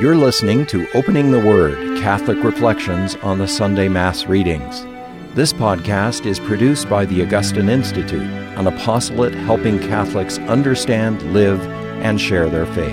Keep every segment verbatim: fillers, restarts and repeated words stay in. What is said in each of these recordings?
You're listening to Opening the Word, Catholic Reflections on the Sunday Mass Readings. This podcast is produced by the Augustine Institute, an apostolate helping Catholics understand, live, and share their faith.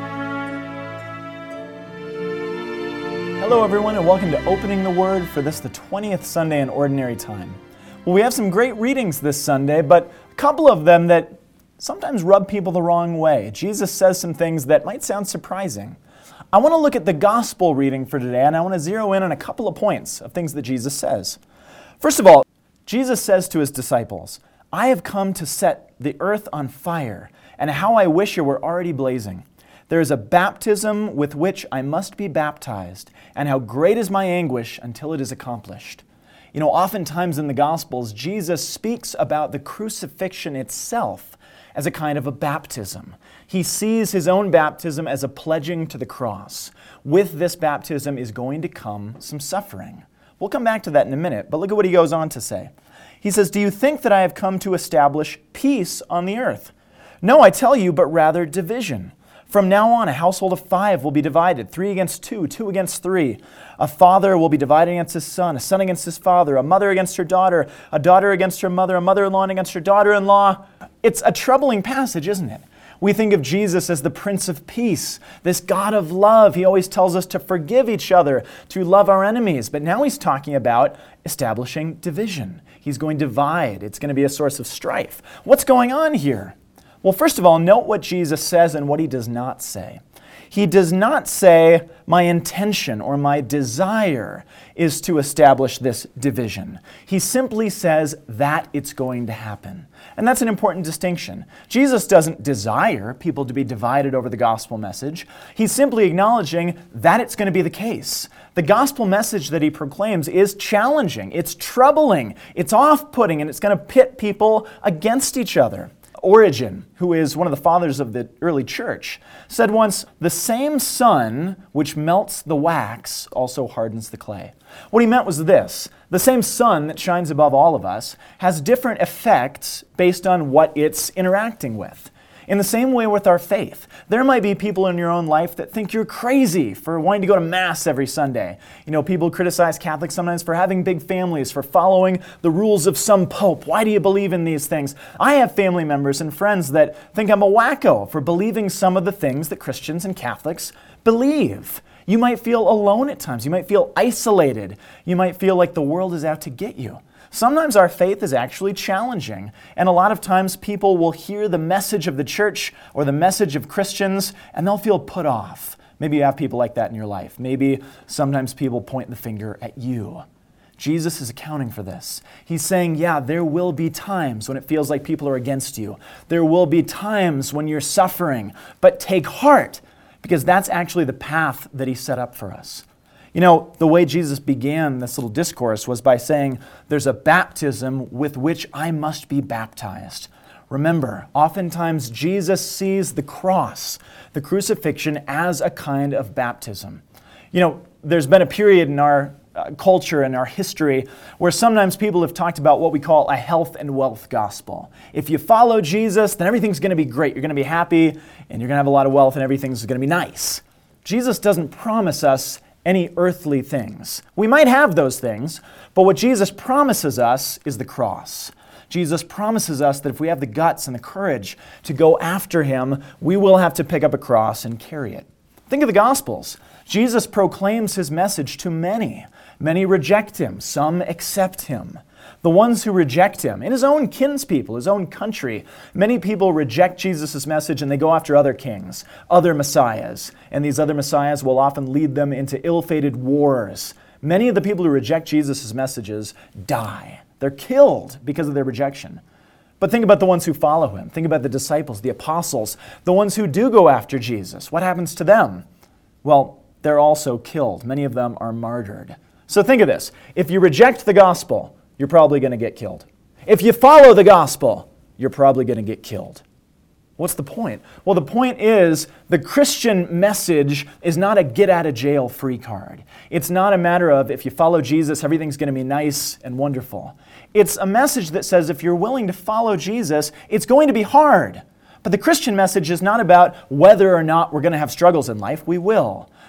Hello everyone, and welcome to Opening the Word for this, the twentieth Sunday in Ordinary Time. Well, we have some great readings this Sunday, but a couple of them that sometimes rub people the wrong way. Jesus says some things that might sound surprising. I want to look at the gospel reading for today, and I want to zero in on a couple of points of things that Jesus says. First of all, Jesus says to his disciples, "I have come to set the earth on fire, and how I wish it were already blazing. There is a baptism with which I must be baptized, and how great is my anguish until it is accomplished." You know, oftentimes in the Gospels, Jesus speaks about the crucifixion itself as a kind of a baptism. He sees his own baptism as a pledging to the cross. With this baptism is going to come some suffering. We'll come back to that in a minute, but look at what he goes on to say. He says, "Do you think that I have come to establish peace on the earth? No, I tell you, but rather division. From now on, a household of five will be divided, three against two, two against three. A father will be divided against his son, a son against his father, a mother against her daughter, a daughter against her mother, a mother-in-law against her daughter-in-law." It's a troubling passage, isn't it? We think of Jesus as the Prince of Peace, this God of love. He always tells us to forgive each other, to love our enemies. But now he's talking about establishing division. He's going to divide. It's going to be a source of strife. What's going on here? Well, first of all, note what Jesus says and what he does not say. He does not say, my intention or my desire is to establish this division. He simply says that it's going to happen. And that's an important distinction. Jesus doesn't desire people to be divided over the gospel message. He's simply acknowledging that it's going to be the case. The gospel message that he proclaims is challenging, it's troubling, it's off-putting, and it's going to pit people against each other. Origen, who is one of the fathers of the early church, said once, "The same sun which melts the wax also hardens the clay." What he meant was this: the same sun that shines above all of us has different effects based on what it's interacting with. In the same way with our faith, there might be people in your own life that think you're crazy for wanting to go to Mass every Sunday. You know, people criticize Catholics sometimes for having big families, for following the rules of some pope. Why do you believe in these things? I have family members and friends that think I'm a wacko for believing some of the things that Christians and Catholics believe. You might feel alone at times. You might feel isolated. You might feel like the world is out to get you. Sometimes our faith is actually challenging, and a lot of times people will hear the message of the church or the message of Christians, and they'll feel put off. Maybe you have people like that in your life. Maybe sometimes people point the finger at you. Jesus is accounting for this. He's saying, yeah, there will be times when it feels like people are against you. There will be times when you're suffering, but take heart, because that's actually the path that he set up for us. You know, the way Jesus began this little discourse was by saying, there's a baptism with which I must be baptized. Remember, oftentimes Jesus sees the cross, the crucifixion, as a kind of baptism. You know, there's been a period in our uh, culture and our history where sometimes people have talked about what we call a health and wealth gospel. If you follow Jesus, then everything's going to be great. You're going to be happy, and you're going to have a lot of wealth, and everything's going to be nice. Jesus doesn't promise us any earthly things. We might have those things, but what Jesus promises us is the cross. Jesus promises us that if we have the guts and the courage to go after him, we will have to pick up a cross and carry it. Think of the Gospels. Jesus proclaims his message to many. Many reject him. Some accept him. The ones who reject him, in his own kinspeople, his own country, many people reject Jesus' message and they go after other kings, other messiahs. And these other messiahs will often lead them into ill-fated wars. Many of the people who reject Jesus' messages die. They're killed because of their rejection. But think about the ones who follow him. Think about the disciples, the apostles, the ones who do go after Jesus. What happens to them? Well, they're also killed. Many of them are martyred. So think of this. If you reject the gospel, you're probably going to get killed. If you follow the gospel, you're probably going to get killed. What's the point? Well, the point is the Christian message is not a get-out-of-jail-free card. It's not a matter of if you follow Jesus, everything's going to be nice and wonderful. It's a message that says if you're willing to follow Jesus, it's going to be hard. But the Christian message is not about whether or not we're going to have struggles in life. We will.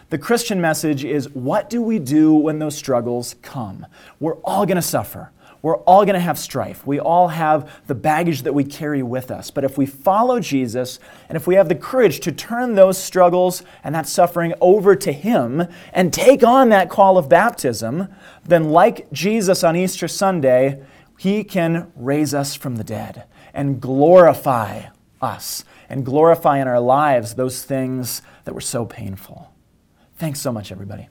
The Christian message is, what do we do when those struggles come? We're all going to suffer. We're all going to have strife. We all have the baggage that we carry with us. But if we follow Jesus, and if we have the courage to turn those struggles and that suffering over to Him and take on that call of baptism, then like Jesus on Easter Sunday, He can raise us from the dead and glorify us and glorify in our lives those things that were so painful. Thanks so much, everybody.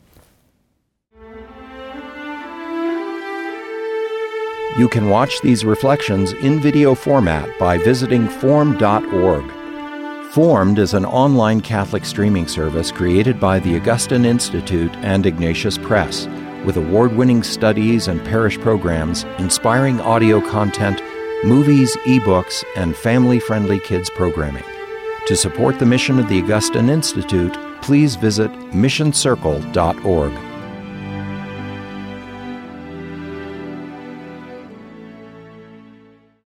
You can watch these reflections in video format by visiting formed dot org. Formed is an online Catholic streaming service created by the Augustine Institute and Ignatius Press, with award-winning studies and parish programs, inspiring audio content, movies, ebooks, and family-friendly kids programming. To support the mission of the Augustine Institute, please visit mission circle dot org.